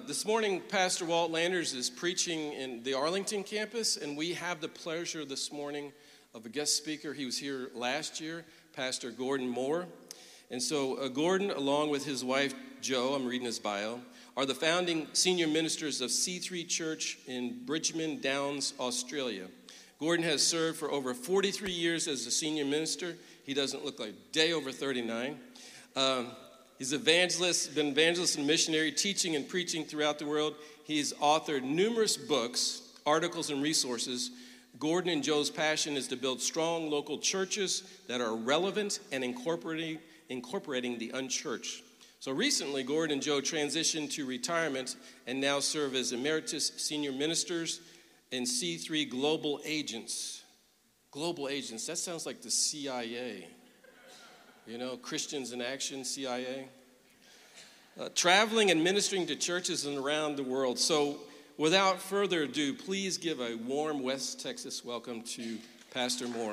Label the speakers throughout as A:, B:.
A: This morning, Pastor Walt Landers is preaching in the Arlington campus, and we have the pleasure this morning of a guest speaker. He was here last year, Pastor Gordon Moore. And so Gordon, along with his wife, Jo, I'm reading his bio, are the founding senior ministers of C3 Church in Bridgeman Downs, Australia. Gordon has served for over 43 years as a senior minister. He doesn't look like a day over 39. He's been evangelist and missionary, teaching and preaching throughout the world. He's authored numerous books, articles, and resources. Gordon and Jo's passion is to build strong local churches that are relevant and incorporating the unchurched. So recently, Gordon and Jo transitioned to retirement and now serve as emeritus senior ministers in C3 Global Agents. Global Agents, that sounds like the CIA. You know, Christians in Action, CIA. Traveling and ministering to churches around the world. So without further ado, please give a warm West Texas welcome to Pastor Moore.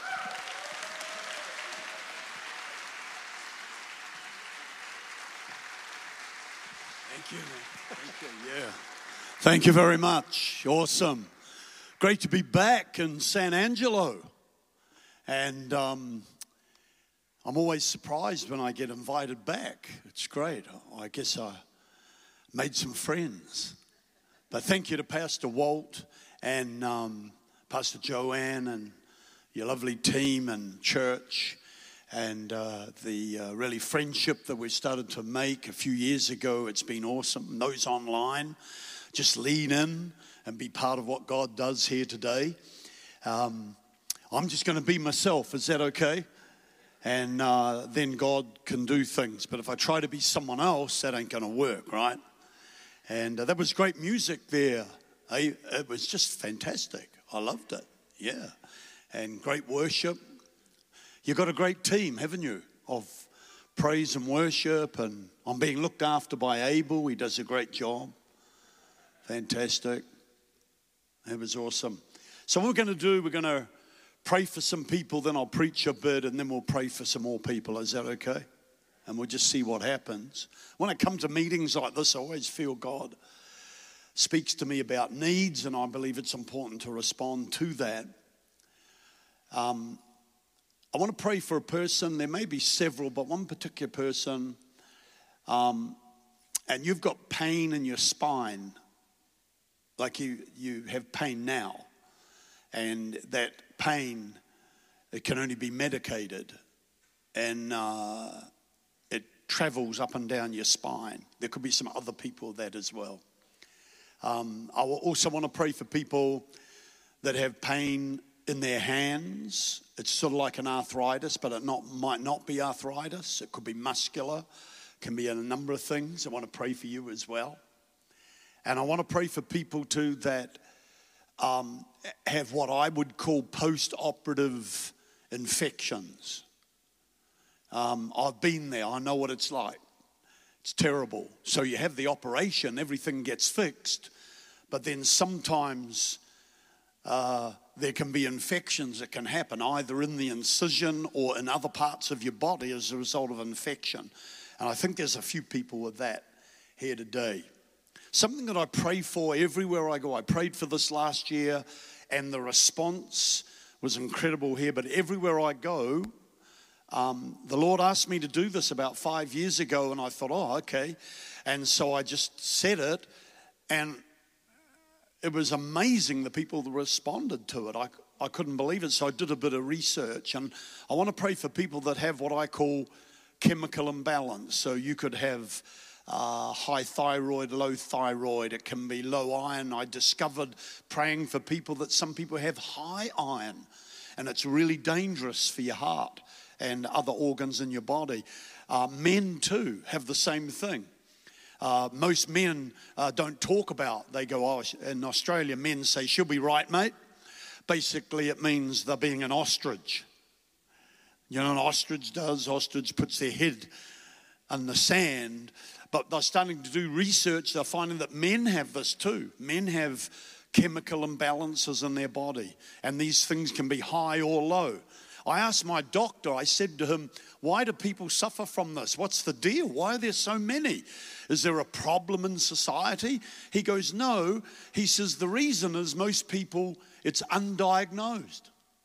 B: Thank you. Yeah. Thank you very much. Awesome. Great to be back in San Angelo. And I'm always surprised when I get invited back. It's great. I guess I made some friends. But thank you to Pastor Walt and Pastor Joanne and your lovely team and church and the really friendship that we started to make a few years ago. It's been awesome. Those online, just lean in and be part of what God does here today. I'm just going to be myself. Is that okay? And then God can do things. But if I try to be someone else, that ain't going to work, right? And that was great music there. It was just fantastic. I loved it, yeah. And great worship. You've got a great team, haven't you, of praise and worship. And I'm being looked after by Abel. He does a great job. Fantastic. It was awesome. So what we're going to do, we're going to pray for some people, then I'll preach a bit, and then we'll pray for some more people. Is that okay? And we'll just see what happens. When I come to meetings like this, I always feel God speaks to me about needs, and I believe it's important to respond to that. I want to pray for a person. There may be several, but one particular person, and you've got pain in your spine, like you have pain now. And that pain, it can only be medicated, and it travels up and down your spine. There could be some other people with that as well. I will also want to pray for people that have pain in their hands. It's sort of like an arthritis, but it might not be arthritis. It could be muscular, can be a number of things. I want to pray for you as well. And I want to pray for people too that have what I would call post-operative infections. I've been there. I know what it's like. It's terrible. So you have the operation, everything gets fixed, but then sometimes there can be infections that can happen either in the incision or in other parts of your body as a result of infection. And I think there's a few people with that here today. Something that I pray for everywhere I go. I prayed for this last year, and the response was incredible here. But everywhere I go, the Lord asked me to do this about 5 years ago, and I thought, oh, okay. And so I just said it, and it was amazing the people that responded to it. I couldn't believe it, so I did a bit of research. And I want to pray for people that have what I call chemical imbalance. So you could have high thyroid, low thyroid. It can be low iron. I discovered praying for people that some people have high iron, and it's really dangerous for your heart and other organs in your body. Men too have the same thing. Most men don't talk about, they go, oh, in Australia men say, she'll be right, mate. Basically it means they're being an ostrich. You know what an ostrich does? Ostrich puts their head in the sand. But they're starting to do research. They're finding that men have this too. Men have chemical imbalances in their body. And these things can be high or low. I asked my doctor, I said to him, why do people suffer from this? What's the deal? Why are there so many? Is there a problem in society? He goes, no. He says, the reason is most people, it's undiagnosed.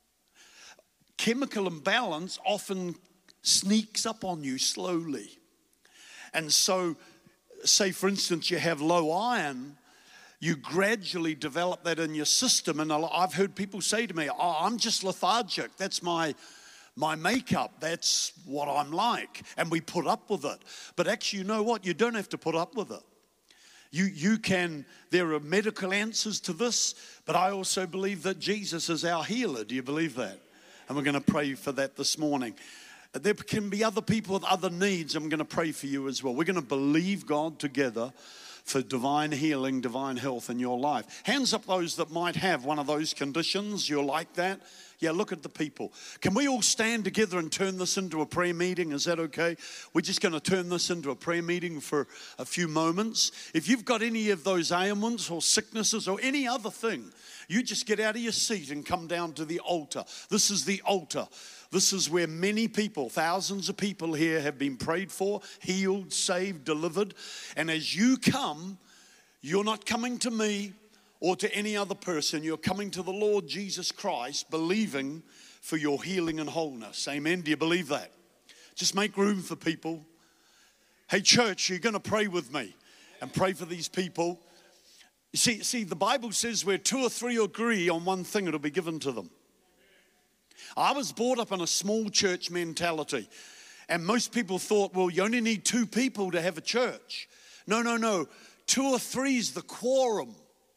B: Chemical imbalance often sneaks up on you slowly. And so, say for instance, you have low iron, you gradually develop that in your system. And I've heard people say to me, oh, I'm just lethargic. That's my makeup. That's what I'm like. And we put up with it. But actually, you know what? You don't have to put up with it. You can, there are medical answers to this, but I also believe that Jesus is our healer. Do you believe that? And we're going to pray for that this morning. There can be other people with other needs. I'm going to pray for you as well. We're going to believe God together for divine healing, divine health in your life. Hands up those that might have one of those conditions. You're like that. Yeah, look at the people. Can we all stand together and turn this into a prayer meeting? Is that okay? We're just going to turn this into a prayer meeting for a few moments. If you've got any of those ailments or sicknesses or any other thing, you just get out of your seat and come down to the altar. This is the altar. This is where many people, thousands of people here have been prayed for, healed, saved, delivered. And as you come, you're not coming to me or to any other person. You're coming to the Lord Jesus Christ, believing for your healing and wholeness. Amen. Do you believe that? Just make room for people. Hey, church, you're going to pray with me and pray for these people. You see, the Bible says where two or three agree on one thing, it'll be given to them. I was brought up in a small church mentality. And most people thought, well, you only need two people to have a church. No. 2 or 3 is the quorum.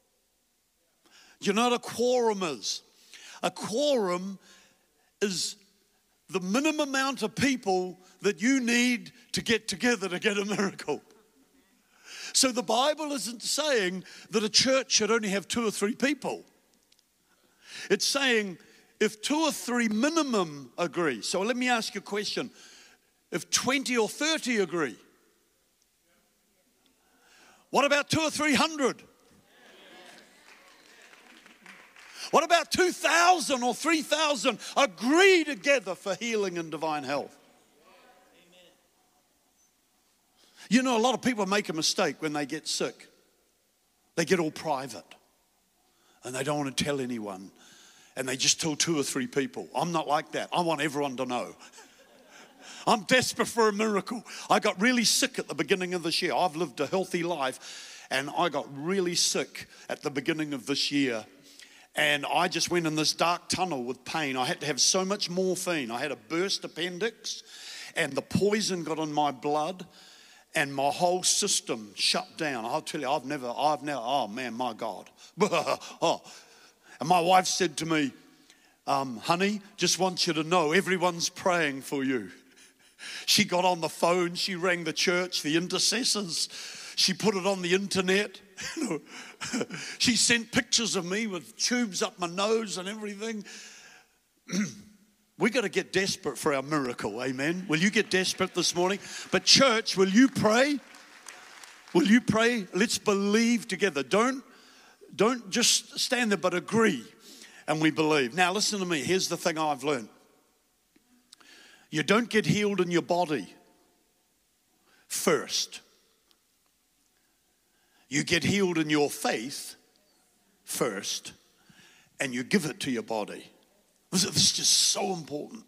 B: You know what a quorum is? A quorum is the minimum amount of people that you need to get together to get a miracle. So the Bible isn't saying that a church should only have 2 or 3 people. It's saying if 2 or 3 minimum agree. So let me ask you a question. If 20 or 30 agree, what about 200 or 300? What about 2,000 or 3,000 agree together for healing and divine health? You know, a lot of people make a mistake when they get sick. They get all private and they don't want to tell anyone. And they just tell 2 or 3 people. I'm not like that. I want everyone to know. I'm desperate for a miracle. I got really sick at the beginning of this year. I've lived a healthy life, and I got really sick at the beginning of this year. And I just went in this dark tunnel with pain. I had to have so much morphine. I had a burst appendix, and the poison got in my blood, and my whole system shut down. I'll tell you, I've never, oh man, my God. And my wife said to me, honey, just want you to know everyone's praying for you. She got on the phone, she rang the church, the intercessors, she put it on the internet. She sent pictures of me with tubes up my nose and everything. We got to get desperate for our miracle, amen? Will you get desperate this morning? But church, will you pray? Will you pray? Let's believe together. Don't just stand there, but agree, and we believe. Now, listen to me. Here's the thing I've learned. You don't get healed in your body first. You get healed in your faith first, and you give it to your body. This is just so important.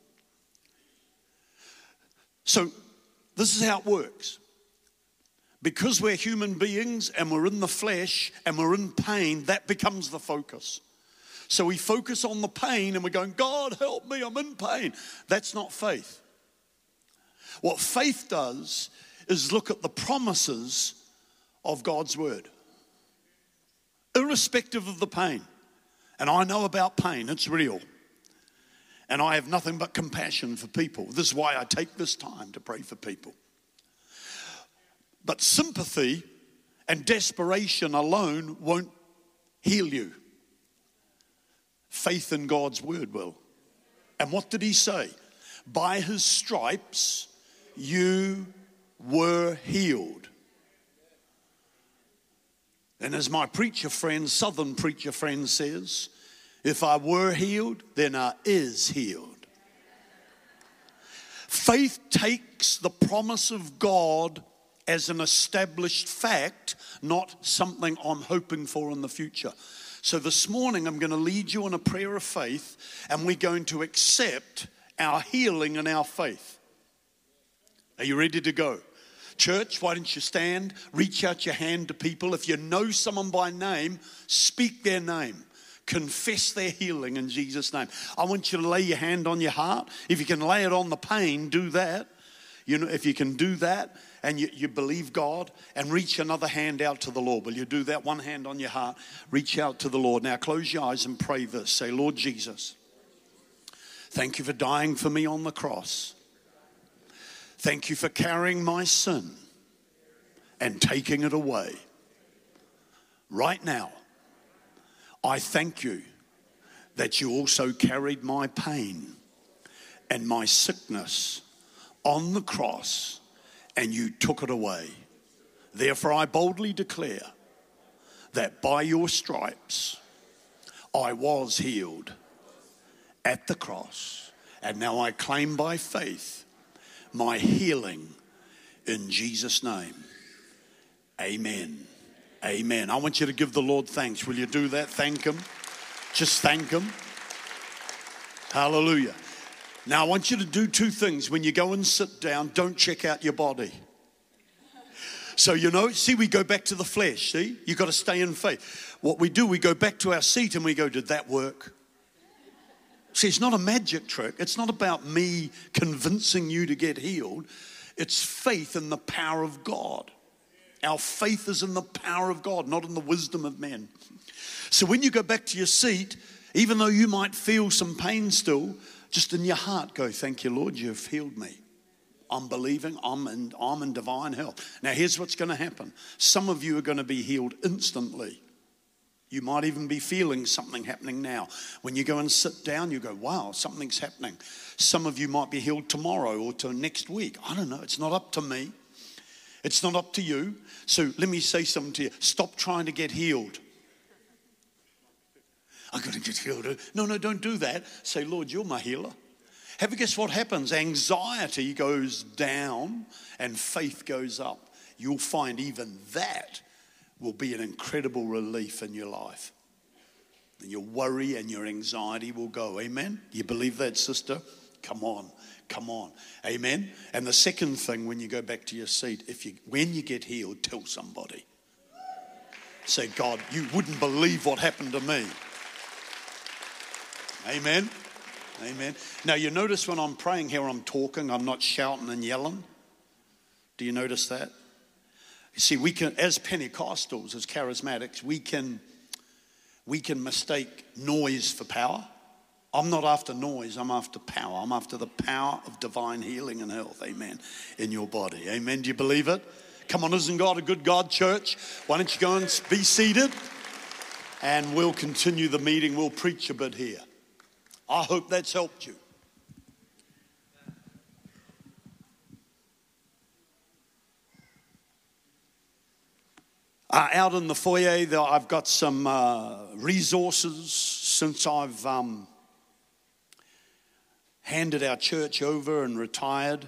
B: So, this is how it works. Because we're human beings and we're in the flesh and we're in pain, that becomes the focus. So we focus on the pain and we're going, God, help me, I'm in pain. That's not faith. What faith does is look at the promises of God's word, irrespective of the pain. And I know about pain, it's real. And I have nothing but compassion for people. This is why I take this time to pray for people. But sympathy and desperation alone won't heal you. Faith in God's word will. And what did he say? By his stripes you were healed. And as my preacher friend, Southern preacher friend says, if I were healed, then I is healed. Faith takes the promise of God as an established fact, not something I'm hoping for in the future. So this morning I'm going to lead you in a prayer of faith, and we're going to accept our healing and our faith. Are you ready to go? Church, why don't you stand, reach out your hand to people. If you know someone by name, speak their name. Confess their healing in Jesus' name. I want you to lay your hand on your heart. If you can lay it on the pain, do that. You know, if you can do that and you believe God, and reach another hand out to the Lord. Will you do that? One hand on your heart, reach out to the Lord. Now close your eyes and pray this. Say, Lord Jesus, thank you for dying for me on the cross. Thank you for carrying my sin and taking it away. Right now, I thank you that you also carried my pain and my sickness on the cross, and you took it away. Therefore, I boldly declare that by your stripes, I was healed at the cross. And now I claim by faith my healing in Jesus' name. Amen. Amen. I want you to give the Lord thanks. Will you do that? Thank Him. Just thank Him. Hallelujah. Now I want you to do two things. When you go and sit down, don't check out your body. So, see, we go back to the flesh, see? You've got to stay in faith. What we do, we go back to our seat and we go, did that work? See, it's not a magic trick. It's not about me convincing you to get healed. It's faith in the power of God. Our faith is in the power of God, not in the wisdom of men. So when you go back to your seat, even though you might feel some pain still, just in your heart go, thank you, Lord, you've healed me. I'm believing, I'm in divine health. Now here's what's going to happen. Some of you are going to be healed instantly. You might even be feeling something happening now. When you go and sit down, you go, wow, something's happening. Some of you might be healed tomorrow or to next week. I don't know. It's not up to me. It's not up to you. So let me say something to you. Stop trying to get healed. I'm going to get healed. No, don't do that. Say, Lord, you're my healer. Have you guess what happens? Anxiety goes down and faith goes up. You'll find even that will be an incredible relief in your life. And your worry and your anxiety will go. Amen? You believe that, sister? Come on. Amen? And the second thing, when you go back to your seat, when you get healed, tell somebody. Say, God, you wouldn't believe what happened to me. Amen? Amen. Now, you notice when I'm praying here, I'm talking, I'm not shouting and yelling. Do you notice that? You see, we can, as Pentecostals, as charismatics, we can mistake noise for power. I'm not after noise, I'm after power. I'm after the power of divine healing and health, amen, in your body. Amen. Do you believe it? Come on, isn't God a good God, church? Why don't you go and be seated? And we'll continue the meeting. We'll preach a bit here. I hope that's helped you. Out in the foyer, I've got some resources since I've handed our church over and retired.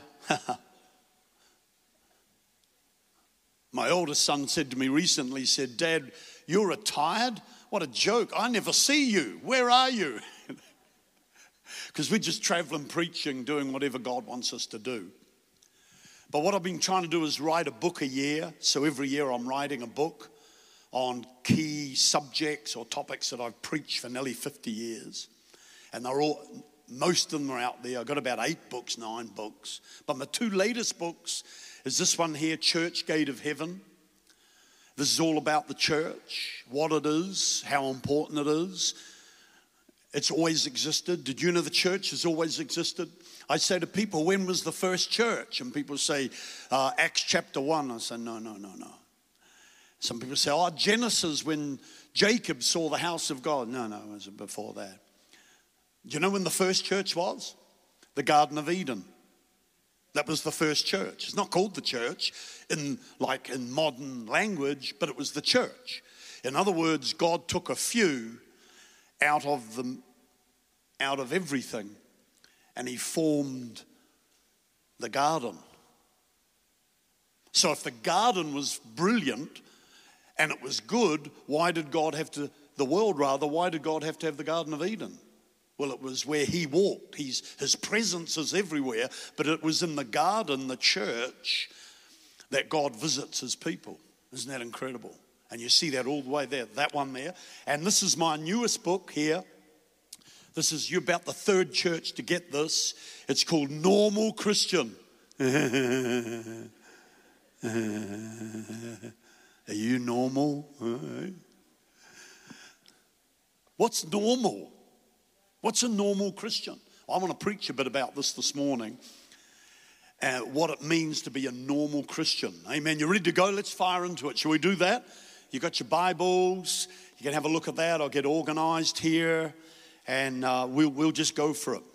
B: My oldest son said to me recently, said, Dad, you're retired? What a joke. I never see you. Where are you? Because we're just traveling, preaching, doing whatever God wants us to do. But what I've been trying to do is write a book a year. So every year I'm writing a book on key subjects or topics that I've preached for nearly 50 years. And most of them are out there. I've got about 8 books, 9 books. But my 2 latest books is this one here, Church Gate of Heaven. This is all about the church, what it is, how important it is. It's always existed. Did you know the church has always existed? I say to people, when was the first church? And people say, Acts chapter 1. I say, no. Some people say, Genesis, when Jacob saw the house of God. No, it was before that. Do you know when the first church was? The Garden of Eden. That was the first church. It's not called the church in modern language, but it was the church. In other words, God took a few out of everything, and He formed the garden. So if the garden was brilliant and it was good, why did God have to have the Garden of Eden? Well, it was where he walked. His presence is everywhere, but it was in the garden, the church, that God visits his people. Isn't that incredible? And you see that all the way there, that one there. And this is my newest book here. You're about the third church to get this. It's called Normal Christian. Are you normal? What's normal? What's a normal Christian? I want to preach a bit about this morning. What it means to be a normal Christian. Amen. You ready to go? Let's fire into it. Shall we do that? You got your Bibles. You can have a look at that. I'll get organized here, and we'll just go for it.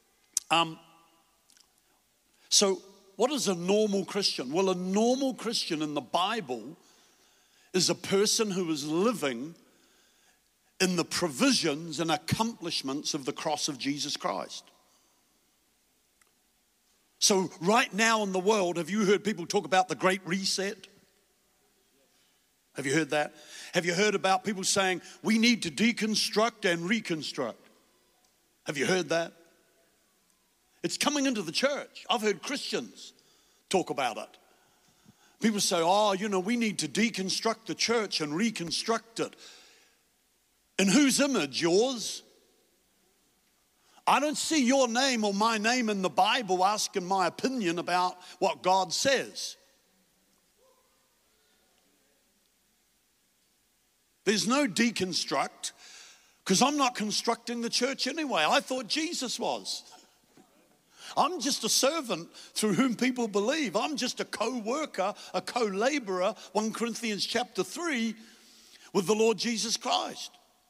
B: So, what is a normal Christian? Well, a normal Christian in the Bible is a person who is living in the provisions and accomplishments of the cross of Jesus Christ. So right now in the world, have you heard people talk about the Great Reset? Have you heard that? Have you heard about people saying we need to deconstruct and reconstruct? Have you heard that? It's coming into the church. I've heard Christians talk about it. People say, we need to deconstruct the church and reconstruct it. In whose image? Yours? I don't see your name or my name in the Bible asking my opinion about what God says. There's no deconstruct, because I'm not constructing the church anyway. I thought Jesus was. I'm just a servant through whom people believe. I'm just a co-worker, a co-laborer, 1 Corinthians chapter 3, with the Lord Jesus Christ.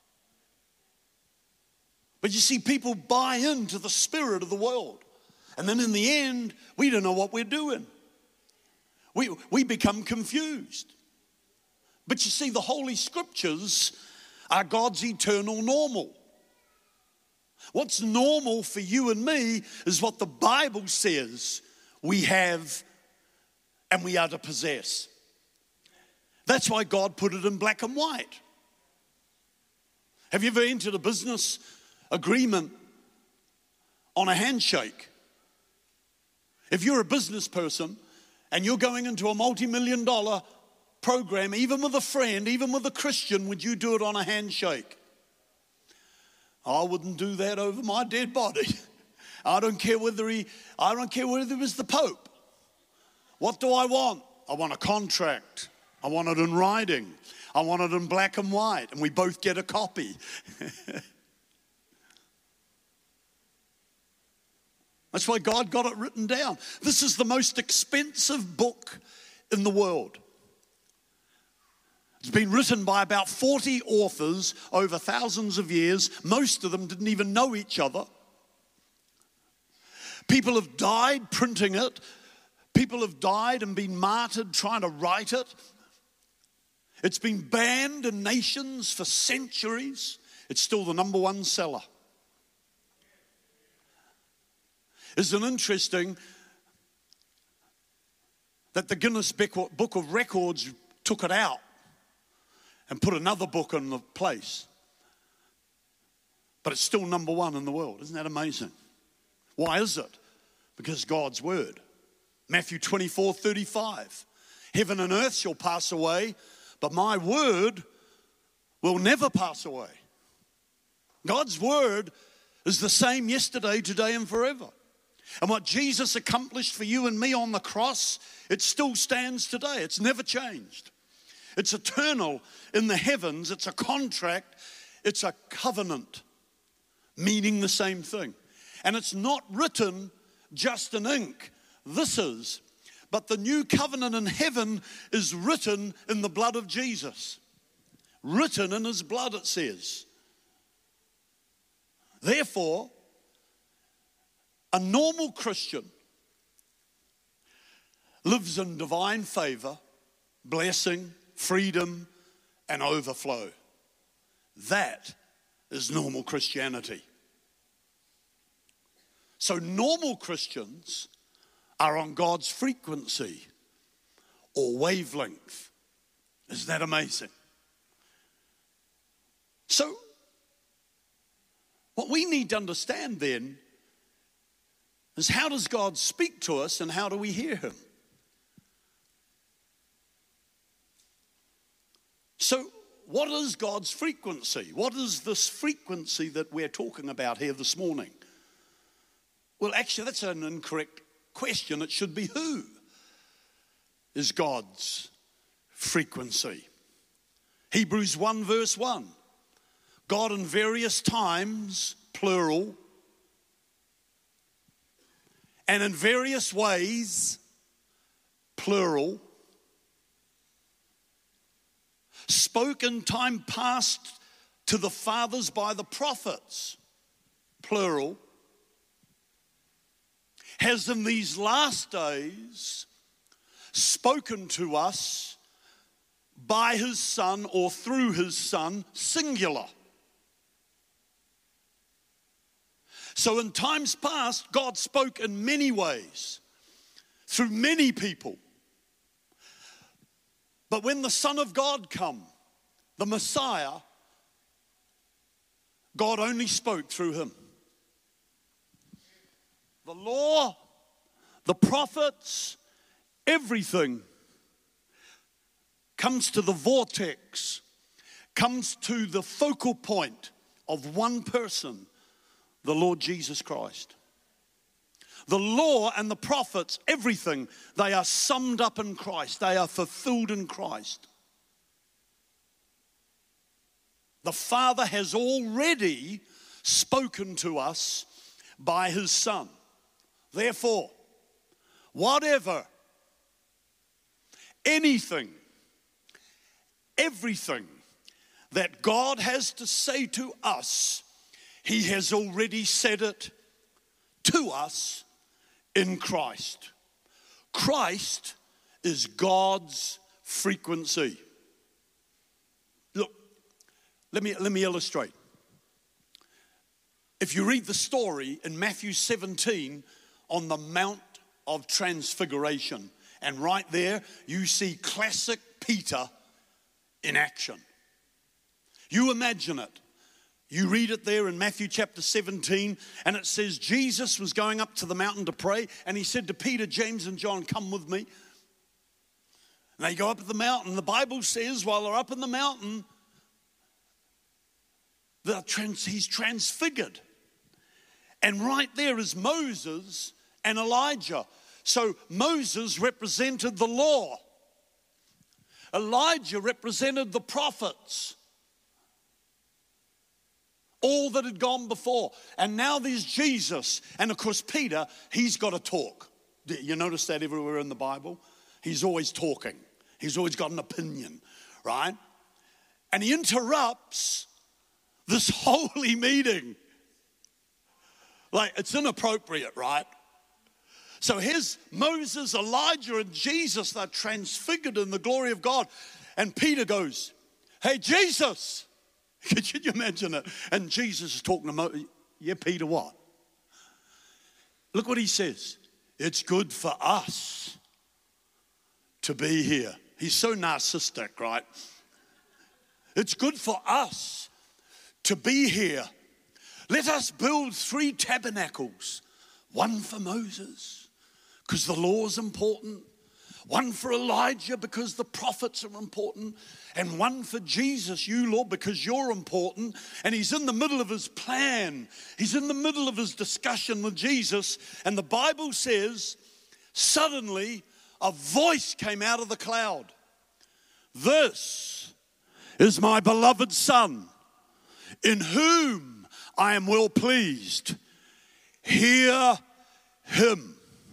B: But you see, people buy into the spirit of the world. And then in the end, we don't know what we're doing. We become confused. But you see, the Holy Scriptures are God's eternal normal. What's normal for you and me is what the Bible says we have and we are to possess. That's why God put it in black and white. Have you ever entered a business agreement on a handshake? If you're a business person and you're going into a multi-million-dollar program, even with a friend, even with a Christian, would you do it on a handshake? I wouldn't do that over my dead body. I don't care whether it was the Pope. What do I want? I want a contract. I want it in writing. I want it in black and white, and we both get a copy. That's why God got it written down. This is the most expensive book in the world. It's been written by about 40 authors over thousands of years. Most of them didn't even know each other. People have died printing it. People have died and been martyred trying to write it. It's been banned in nations for centuries. It's still the number one seller. Isn't it interesting that the Guinness Book of Records took it out and put another book in the place? But it's still number one in the world. Isn't that amazing? Why is it? Because God's word. Matthew 24:35. Heaven and earth shall pass away, but my word will never pass away. God's word is the same yesterday, today, and forever. And what Jesus accomplished for you and me on the cross, it still stands today. It's never changed. It's eternal in the heavens. It's a contract. It's a covenant, meaning the same thing. And it's not written just in ink. This is. But the new covenant in heaven is written in the blood of Jesus. Written in his blood, it says. Therefore, a normal Christian lives in divine favor, blessing, freedom, and overflow. That is normal Christianity. So normal Christians are on God's frequency or wavelength. Isn't that amazing? So, what we need to understand then is, how does God speak to us and how do we hear him? So, what is God's frequency? What is this frequency that we're talking about here this morning? Well, actually, that's an incorrect question. It should be, who is God's frequency? Hebrews 1 verse 1. God in various times, plural, and in various ways, plural, spoke in time past to the fathers by the prophets, plural, has in these last days spoken to us by his Son or through his Son, singular. So in times past, God spoke in many ways, through many people. But when the Son of God come, the Messiah, God only spoke through him. The law, the prophets, everything comes to the vortex, comes to the focal point of one person, the Lord Jesus Christ. The law and the prophets, everything, they are summed up in Christ. They are fulfilled in Christ. The Father has already spoken to us by his Son. Therefore, whatever, anything, everything that God has to say to us, he has already said it to us in Christ. Christ is God's frequency. Look, let me illustrate. If you read the story in Matthew 17 on the Mount of Transfiguration, and right there you see classic Peter in action. You imagine it. You read it there in Matthew chapter 17, and it says Jesus was going up to the mountain to pray, and he said to Peter, James, and John, come with me. And they go up the mountain. The Bible says while they're up in the mountain, he's transfigured. And right there is Moses and Elijah. So Moses represented the law. Elijah represented the prophets. All that had gone before. And now there's Jesus. And of course Peter, he's got to talk. You notice that everywhere in the Bible? He's always talking. He's always got an opinion, right? And he interrupts this holy meeting. Like, it's inappropriate, right? So here's Moses, Elijah, and Jesus. They're transfigured in the glory of God. And Peter goes, hey, Jesus. Could you imagine it? And Jesus is talking to Moses. Yeah, Peter, what? Look what he says. It's good for us to be here. He's so narcissistic, right? It's good for us to be here. Let us build 3 tabernacles. One for Moses, because the law is important. One for Elijah, because the prophets are important. And one for Jesus, you, Lord, because you're important. And he's in the middle of his plan. He's in the middle of his discussion with Jesus. And the Bible says, suddenly a voice came out of the cloud. This is my beloved Son, in whom I am well pleased. Hear him.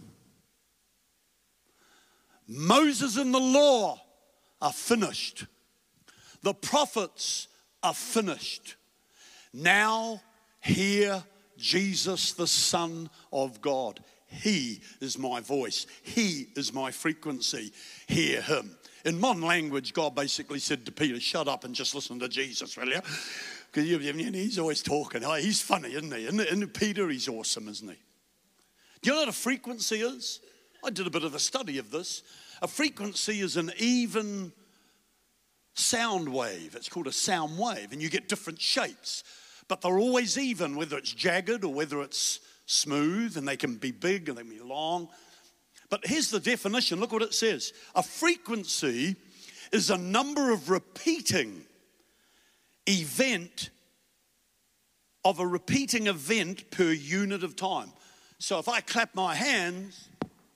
B: Moses and the law are finished. The prophets are finished. Now hear Jesus, the Son of God. He is my voice. He is my frequency. Hear him. In modern language, God basically said to Peter, shut up and just listen to Jesus, will you? Because he's always talking. Oh, he's funny, isn't he? And Peter, he's awesome, isn't he? Do you know what a frequency is? I did a bit of a study of this. A frequency is an even sound wave. It's called a sound wave, and you get different shapes, but they're always even, whether it's jagged or whether it's smooth, and they can be big and they can be long. But here's the definition. Look what it says. A frequency is a number of repeating event of a repeating event per unit of time. So if I clap my hands,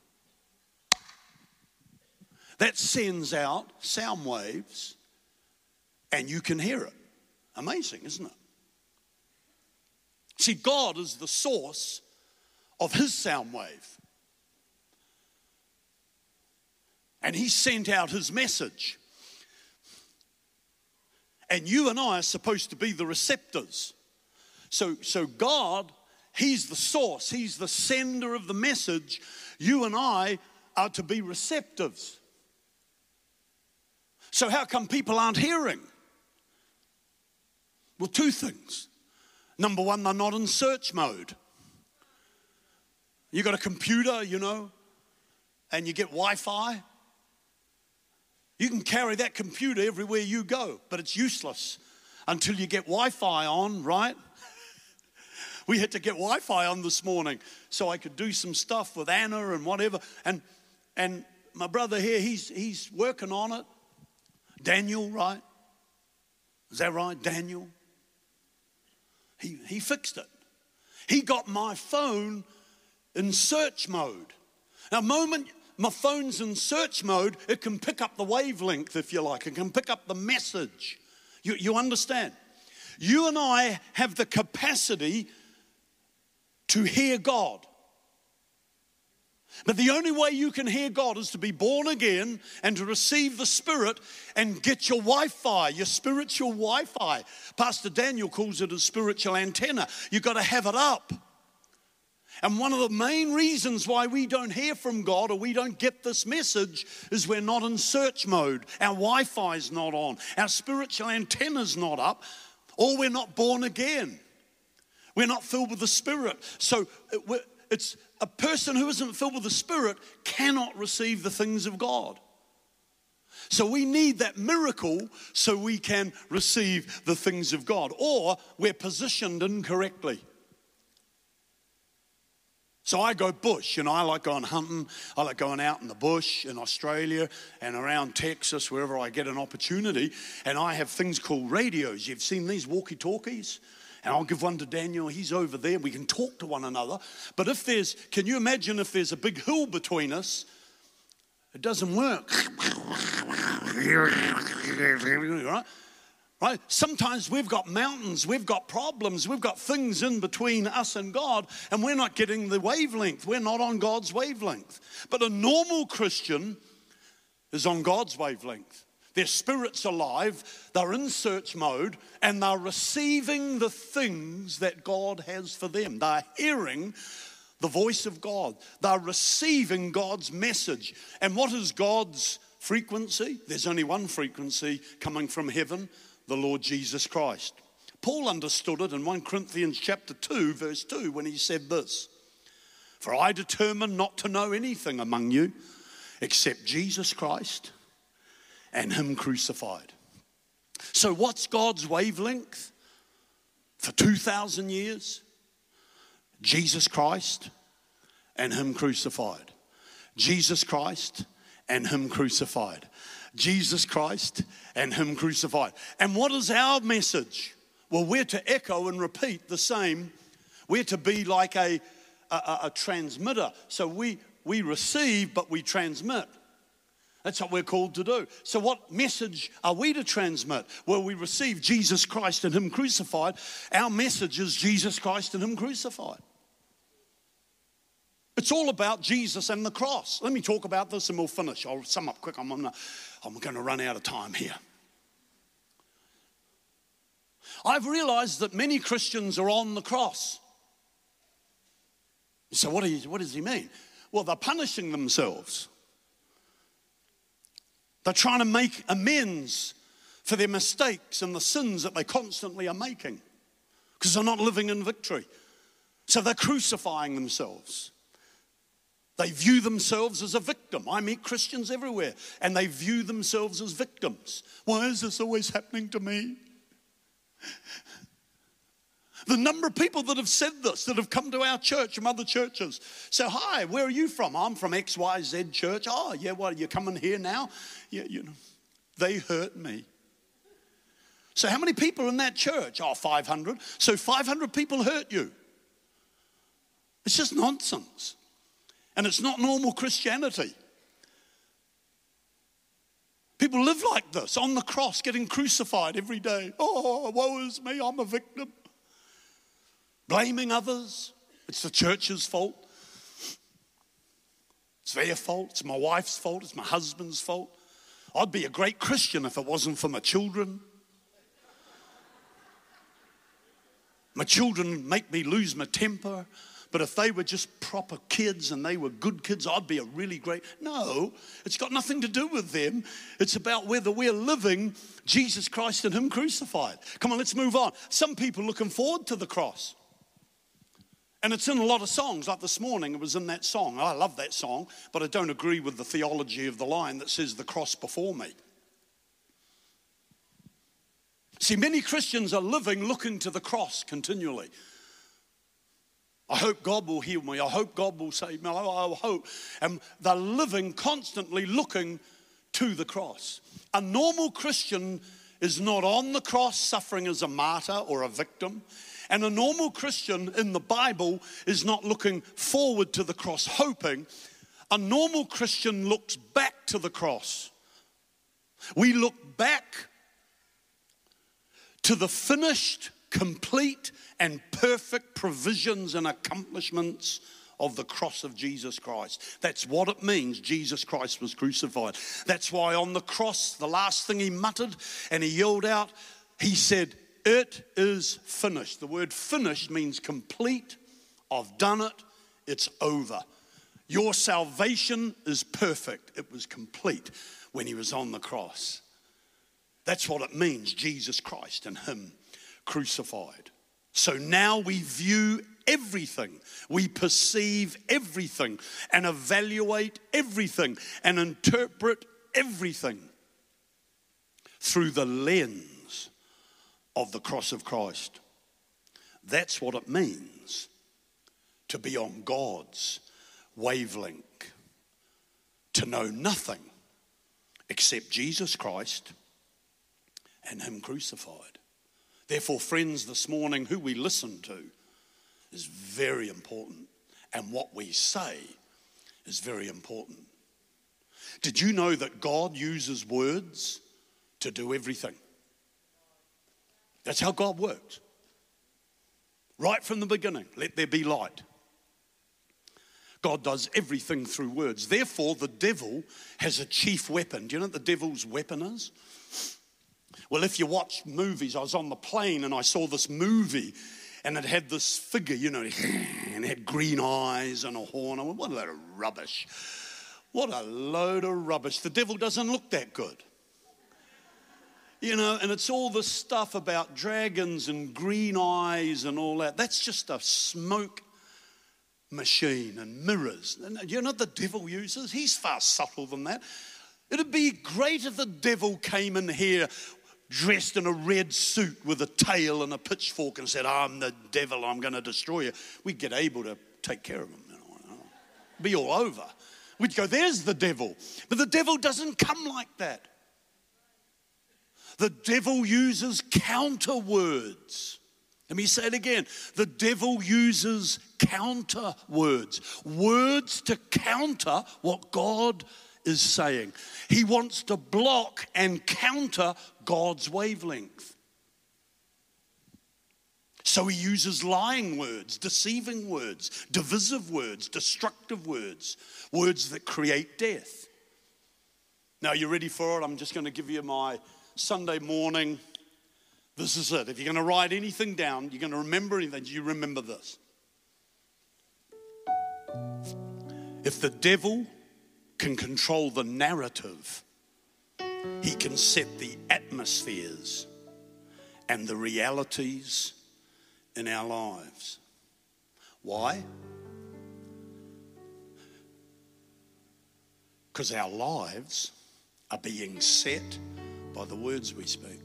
B: that sends out sound waves and you can hear it. Amazing, isn't it? See, God is the source of his sound wave. And he sent out his message. And you and I are supposed to be the receptors. So God, he's the source. He's the sender of the message. You and I are to be receptives. So how come people aren't hearing? Well, two things. Number one, they're not in search mode. You got a computer, and you get Wi-Fi. You can carry that computer everywhere you go, but it's useless until you get Wi-Fi on, right? We had to get Wi-Fi on this morning so I could do some stuff with Anna and whatever. And my brother here, he's working on it. Daniel, right? Is that right, Daniel? He fixed it. He got my phone in search mode. Now, the moment my phone's in search mode, it can pick up the wavelength, if you like. It can pick up the message. You understand? You and I have the capacity to hear God. But the only way you can hear God is to be born again and to receive the Spirit and get your Wi-Fi, your spiritual Wi-Fi. Pastor Daniel calls it a spiritual antenna. You've got to have it up. And one of the main reasons why we don't hear from God or we don't get this message is we're not in search mode. Our Wi-Fi is not on. Our spiritual antenna's not up. Or we're not born again. We're not filled with the Spirit. So it's a person who isn't filled with the Spirit cannot receive the things of God. So we need that miracle so we can receive the things of God. Or we're positioned incorrectly. So I go bush, I like going hunting. I like going out in the bush in Australia and around Texas, wherever I get an opportunity. And I have things called radios. You've seen these walkie-talkies? And I'll give one to Daniel. He's over there. We can talk to one another. But can you imagine if there's a big hill between us? It doesn't work. Right? Sometimes we've got mountains, we've got problems, we've got things in between us and God, and we're not getting the wavelength. We're not on God's wavelength. But a normal Christian is on God's wavelength. Their spirit's alive, they're in search mode, and they're receiving the things that God has for them. They're hearing the voice of God. They're receiving God's message. And what is God's frequency? There's only one frequency coming from heaven, the Lord Jesus Christ. Paul understood it in 1 Corinthians chapter 2, verse 2, when he said this, "For I determined not to know anything among you except Jesus Christ and him crucified." So what's God's wavelength for 2,000 years? Jesus Christ and him crucified. Jesus Christ and him crucified. Jesus Christ and him crucified. And what is our message? Well, we're to echo and repeat the same. We're to be like a transmitter. So we receive, but we transmit. That's what we're called to do. So what message are we to transmit? Well, we receive Jesus Christ and him crucified. Our message is Jesus Christ and him crucified. It's all about Jesus and the cross. Let me talk about this and we'll finish. I'll sum up quick. I'm going to run out of time here. I've realized that many Christians are on the cross. So what does he mean? Well, they're punishing themselves. They're trying to make amends for their mistakes and the sins that they constantly are making because they're not living in victory. So they're crucifying themselves. They view themselves as a victim. I meet Christians everywhere, and they view themselves as victims. Why is this always happening to me? The number of people that have said this, that have come to our church from other churches, say, hi, where are you from? I'm from XYZ church. Oh, yeah, well, you're coming here now? Yeah, you know, they hurt me. So how many people are in that church? Oh, 500. So 500 people hurt you. It's just nonsense. And it's not normal Christianity. People live like this, on the cross, getting crucified every day. Oh, woe is me, I'm a victim. Blaming others. It's the church's fault. It's their fault. It's my wife's fault. It's my husband's fault. I'd be a great Christian if it wasn't for my children. My children make me lose my temper. But if they were just proper kids and they were good kids, I'd be a really great... No, it's got nothing to do with them. It's about whether we're living Jesus Christ and Him crucified. Come on, let's move on. Some people looking forward to the cross. And it's in a lot of songs, like this morning, it was in that song. I love that song, but I don't agree with the theology of the line that says the cross before me. See, many Christians are living looking to the cross continually. I hope God will heal me. I hope God will save me. I hope. And they're living constantly looking to the cross. A normal Christian is not on the cross suffering as a martyr or a victim. And a normal Christian in the Bible is not looking forward to the cross hoping. A normal Christian looks back to the cross. We look back to the finished, complete, and perfect provisions and accomplishments of the cross of Jesus Christ. That's what it means Jesus Christ was crucified. That's why on the cross, the last thing He muttered and He yelled out, He said, it is finished. The word finished means complete. I've done it. It's over. Your salvation is perfect. It was complete when He was on the cross. That's what it means, Jesus Christ and Him crucified. So now we view everything, we perceive everything and evaluate everything and interpret everything through the lens of the cross of Christ. That's what it means to be on God's wavelength, to know nothing except Jesus Christ and Him crucified. Therefore, friends, this morning, who we listen to is very important. And what we say is very important. Did you know that God uses words to do everything? That's how God works. Right from the beginning, let there be light. God does everything through words. Therefore, the devil has a chief weapon. Do you know what the devil's weapon is? Well, if you watch movies, I was on the plane and I saw this movie and it had this figure, you know, and it had green eyes and a horn. I went, what a load of rubbish. What a load of rubbish. The devil doesn't look that good. You know, and it's all this stuff about dragons and green eyes and all that. That's just a smoke machine and mirrors. And you know what the devil uses? He's far subtle than that. It'd be great if the devil came in here dressed in a red suit with a tail and a pitchfork and said, I'm the devil, I'm going to destroy you. We'd get able to take care of him. You know. Be all over. We'd go, there's the devil. But the devil doesn't come like that. The devil uses counter words. Let me say it again. The devil uses counter words. Words to counter what God is saying. He wants to block and counter God's wavelength. So he uses lying words, deceiving words, divisive words, destructive words, words that create death. Now, you ready for it? I'm just going to give you my Sunday morning. This is it. If you're going to write anything down, you're going to remember anything, you remember this. If the devil can control the narrative, he can set the atmospheres and the realities in our lives. Why? Because our lives are being set by the words we speak.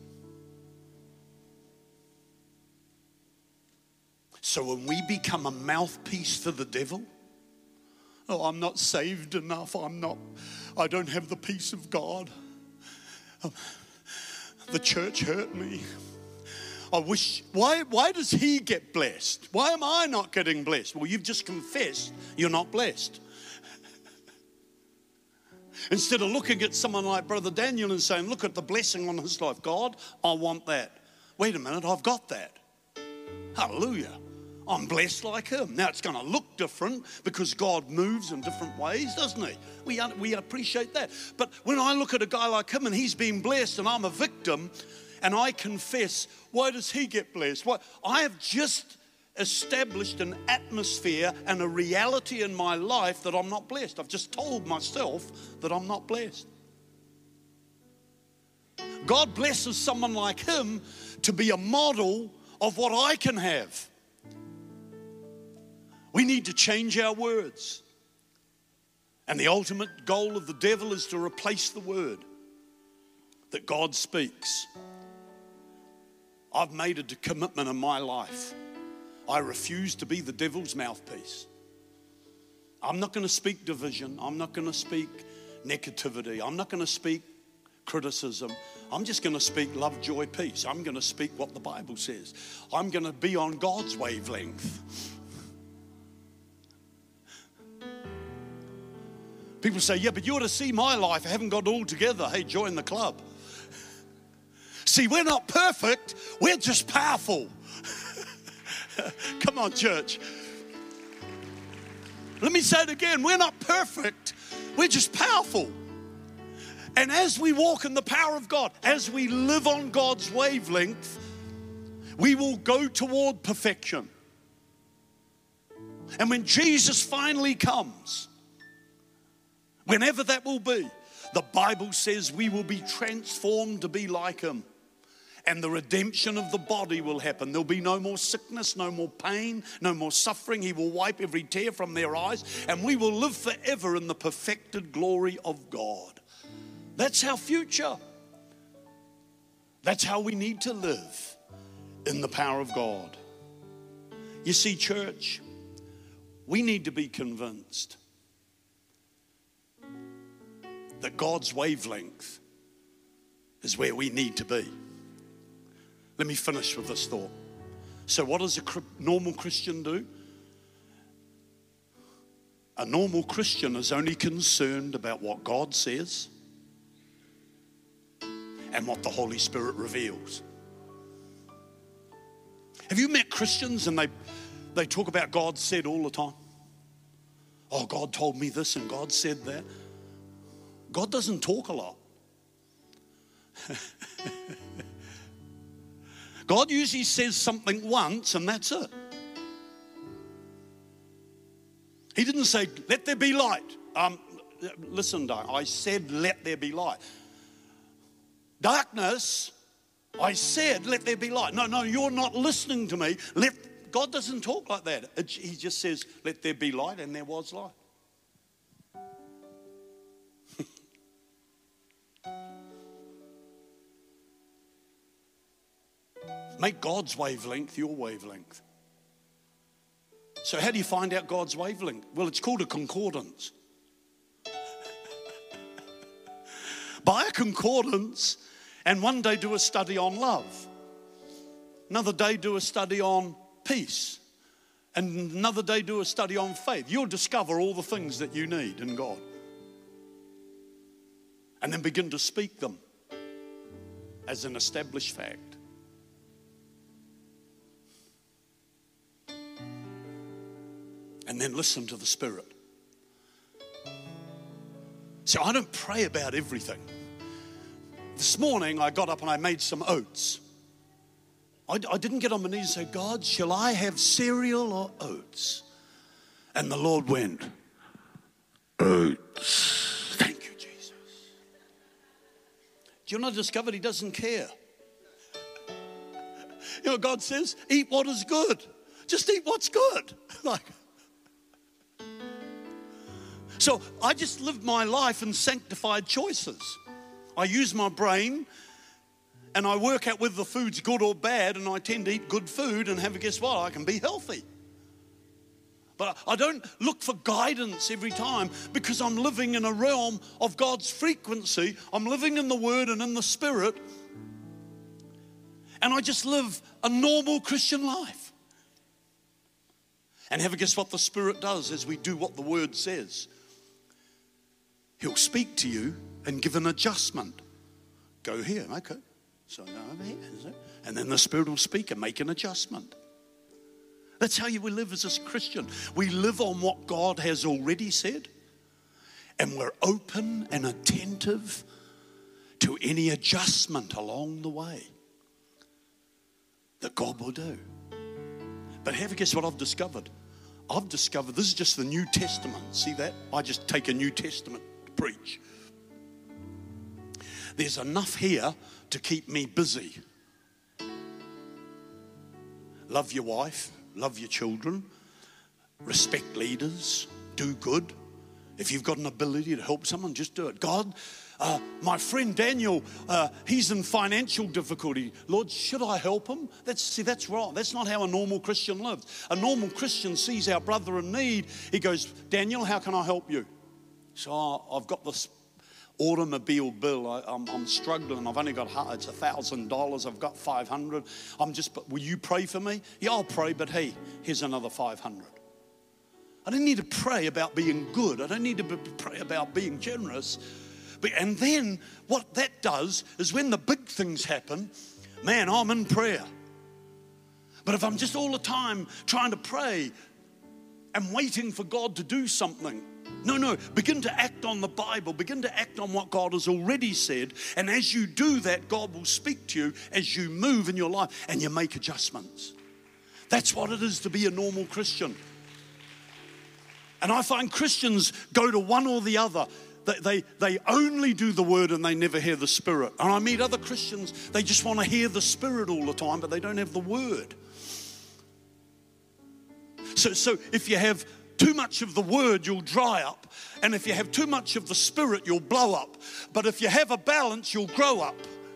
B: So when we become a mouthpiece for the devil, oh, I'm not saved enough, I don't have the peace of God. The church hurt me. I wish, why does he get blessed? Why am I not getting blessed? Well, you've just confessed you're not blessed. Instead of looking at someone like Brother Daniel and saying, look at the blessing on his life. God, I want that. Wait a minute, I've got that. Hallelujah. I'm blessed like him. Now, it's going to look different because God moves in different ways, doesn't he? We appreciate that. But when I look at a guy like him and he's being blessed and I'm a victim and I confess, why does he get blessed? Why? I have just established an atmosphere and a reality in my life that I'm not blessed. I've just told myself that I'm not blessed. God blesses someone like him to be a model of what I can have. We need to change our words. And the ultimate goal of the devil is to replace the word that God speaks. I've made a commitment in my life. I refuse to be the devil's mouthpiece. I'm not going to speak division. I'm not going to speak negativity. I'm not going to speak criticism. I'm just going to speak love, joy, peace. I'm going to speak what the Bible says. I'm going to be on God's wavelength. People say, yeah, but you ought to see my life. I haven't got it all together. Hey, join the club. See, we're not perfect. We're just powerful. Come on, church. Let me say it again. We're not perfect. We're just powerful. And as we walk in the power of God, as we live on God's wavelength, we will go toward perfection. And when Jesus finally comes, whenever that will be, the Bible says we will be transformed to be like him. And the redemption of the body will happen. There'll be no more sickness, no more pain, no more suffering. He will wipe every tear from their eyes. And we will live forever in the perfected glory of God. That's our future. That's how we need to live, in the power of God. You see, church, we need to be convinced that God's wavelength is where we need to be. Let me finish with this thought. So what does a normal Christian do? A normal Christian is only concerned about what God says and what the Holy Spirit reveals. Have you met Christians and they talk about God said all the time? Oh, God told me this and God said that. God doesn't talk a lot. God usually says something once and that's it. He didn't say, let there be light. Listen, I said, let there be light. Darkness, I said, let there be light. No, you're not listening to me. God doesn't talk like that. He just says, let there be light, and there was light. Make God's wavelength your wavelength. So how do you find out God's wavelength? Well, it's called a concordance. Buy a concordance and one day do a study on love. Another day do a study on peace. And another day do a study on faith. You'll discover all the things that you need in God. And then begin to speak them as an established fact. And then listen to the Spirit. So I don't pray about everything. This morning I got up and I made some oats. I didn't get on my knees and say, God, shall I have cereal or oats? And the Lord went, oats. Thank you, Jesus. Do you know, I discovered he doesn't care. You know what God says? Eat what is good. Just eat what's good. So I just live my life in sanctified choices. I use my brain and I work out whether the food's good or bad, and I tend to eat good food and guess what? I can be healthy. But I don't look for guidance every time because I'm living in a realm of God's frequency. I'm living in the Word and in the Spirit. And I just live a normal Christian life. And guess what the Spirit does as we do what the Word says? He'll speak to you and give an adjustment. Go here, okay. So go over here, is it? And then the Spirit will speak and make an adjustment. That's how we live as a Christian. We live on what God has already said, and we're open and attentive to any adjustment along the way that God will do. But guess what I've discovered? I've discovered this is just the New Testament. See that? I just take a New Testament to preach. There's enough here to keep me busy. Love your wife, love your children, respect leaders, do good. If you've got an ability to help someone, just do it. God, my friend Daniel, he's in financial difficulty. Lord, should I help him? That's wrong. That's not how a normal Christian lives. A normal Christian sees our brother in need. He goes, Daniel, how can I help you? So I've got this automobile bill. I'm struggling. I've only got, it's $1,000. I've got $500. Will you pray for me? Yeah, I'll pray, but hey, here's another $500. I don't need to pray about being good. I don't need to pray about being generous. And then what that does is when the big things happen, man, I'm in prayer. But if I'm just all the time trying to pray and waiting for God to do something, no, begin to act on the Bible. Begin to act on what God has already said. And as you do that, God will speak to you as you move in your life and you make adjustments. That's what it is to be a normal Christian. And I find Christians go to one or the other. They only do the Word and they never hear the Spirit. And I meet other Christians, they just want to hear the Spirit all the time, but they don't have the Word. So if you have too much of the Word, you'll dry up. And if you have too much of the Spirit, you'll blow up. But if you have a balance, you'll grow up.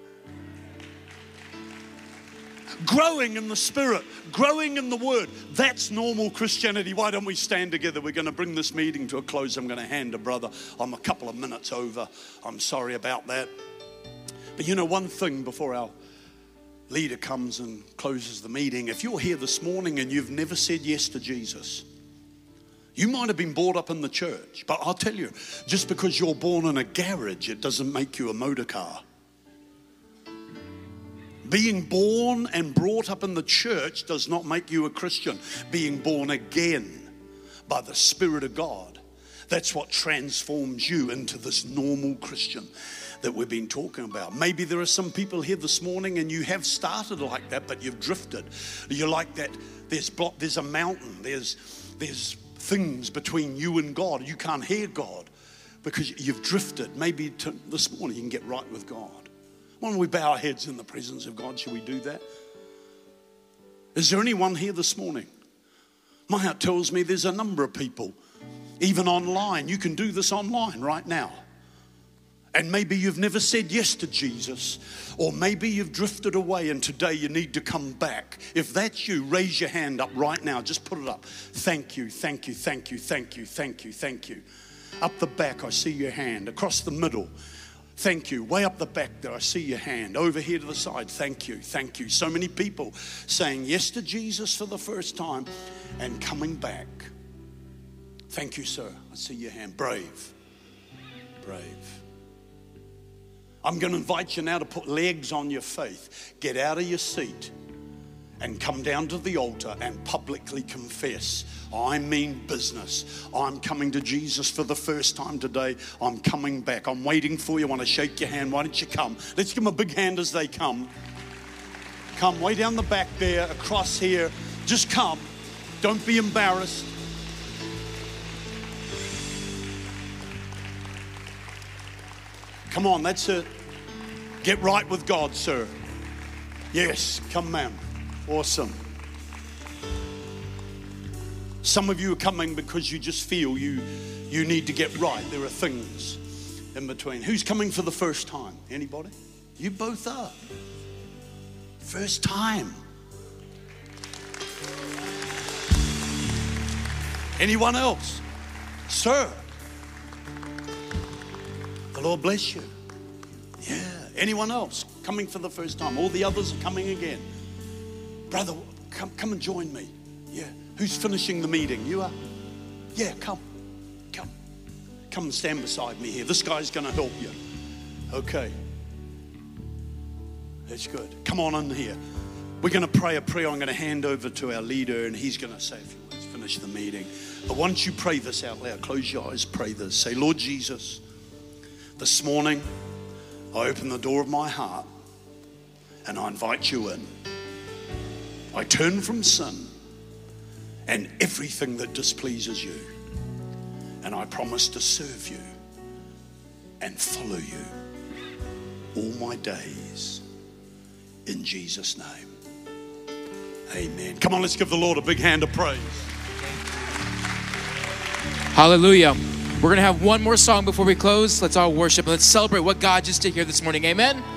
B: Growing in the Spirit, growing in the Word, that's normal Christianity. Why don't we stand together? We're going to bring this meeting to a close. I'm going to hand to brother. I'm a couple of minutes over. I'm sorry about that. But one thing before our leader comes and closes the meeting, if you're here this morning and you've never said yes to Jesus, you might have been brought up in the church, but I'll tell you, just because you're born in a garage, it doesn't make you a motor car. Being born and brought up in the church does not make you a Christian. Being born again by the Spirit of God, that's what transforms you into this normal Christian that we've been talking about. Maybe there are some people here this morning and you have started like that, but you've drifted. You're like that. There's a mountain. There's things between you and God. You can't hear God because you've drifted. Maybe this morning you can get right with God. Why don't we bow our heads in the presence of God? Shall we do that? Is there anyone here this morning? My heart tells me there's a number of people, even online. You can do this online right now. And maybe you've never said yes to Jesus, or maybe you've drifted away and today you need to come back. If that's you, raise your hand up right now. Just put it up. Thank you, thank you, thank you, thank you, thank you, thank you. Up the back, I see your hand. Across the middle, thank you. Way up the back there, I see your hand. Over here to the side, thank you, thank you. So many people saying yes to Jesus for the first time and coming back. Thank you, sir. I see your hand. Brave. I'm going to invite you now to put legs on your faith. Get out of your seat and come down to the altar and publicly confess, I mean business. I'm coming to Jesus for the first time today. I'm coming back. I'm waiting for you. I want to shake your hand. Why don't you come? Let's give them a big hand as they come. Come way down the back there, across here. Just come. Don't be embarrassed. Come on, that's it. Get right with God, sir. Yes, come, ma'am. Awesome. Some of you are coming because you just feel you need to get right. There are things in between. Who's coming for the first time? Anybody? You both are. First time. Anyone else? Sir. The Lord bless you. Yeah. Anyone else coming for the first time? All the others are coming again. Brother, come and join me. Yeah. Who's finishing the meeting? You are? Yeah, come. Come and stand beside me here. This guy's going to help you. Okay. That's good. Come on in here. We're going to pray a prayer. I'm going to hand over to our leader, and he's going to say a few words, finish the meeting. But once you pray this out loud, close your eyes, pray this. Say, Lord Jesus, this morning I open the door of my heart and I invite you in. I turn from sin and everything that displeases you. And I promise to serve you and follow you all my days. In Jesus' name. Amen. Come on, let's give the Lord a big hand of praise.
C: Hallelujah. We're going to have one more song before we close. Let's all worship and let's celebrate what God just did here this morning. Amen.